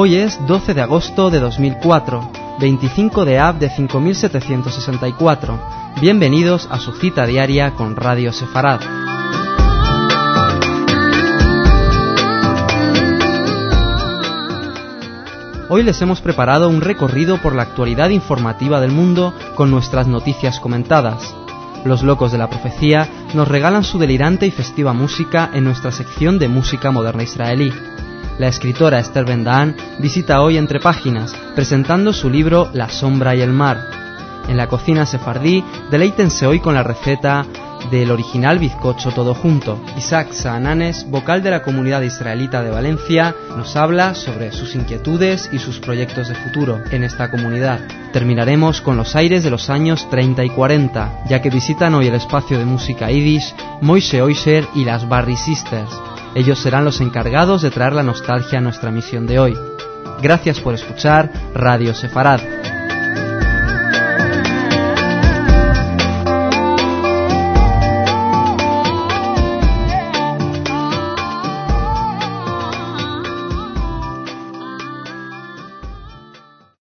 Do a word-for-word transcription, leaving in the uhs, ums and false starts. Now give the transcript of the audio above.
Hoy es doce de agosto de dos mil cuatro, veinticinco de Ab de cinco mil setecientos sesenta y cuatro. Bienvenidos a su cita diaria con Radio Sefarad. Hoy les hemos preparado un recorrido por la actualidad informativa del mundo con nuestras noticias comentadas. Los locos de la profecía nos regalan su delirante y festiva música en nuestra sección de música moderna israelí. La escritora Esther Ben-Dahán visita hoy Entre Páginas, presentando su libro La sombra y el mar. En la cocina sefardí, deleítense hoy con la receta del original bizcocho todo junto. Isaac Saananes, vocal de la comunidad israelita de Valencia, nos habla sobre sus inquietudes y sus proyectos de futuro en esta comunidad. Terminaremos con los aires de los años treinta y cuarenta, ya que visitan hoy el espacio de música yiddish Moishe Oisher y las Barry Sisters. Ellos serán los encargados de traer la nostalgia a nuestra misión de hoy. Gracias por escuchar Radio Sefarad.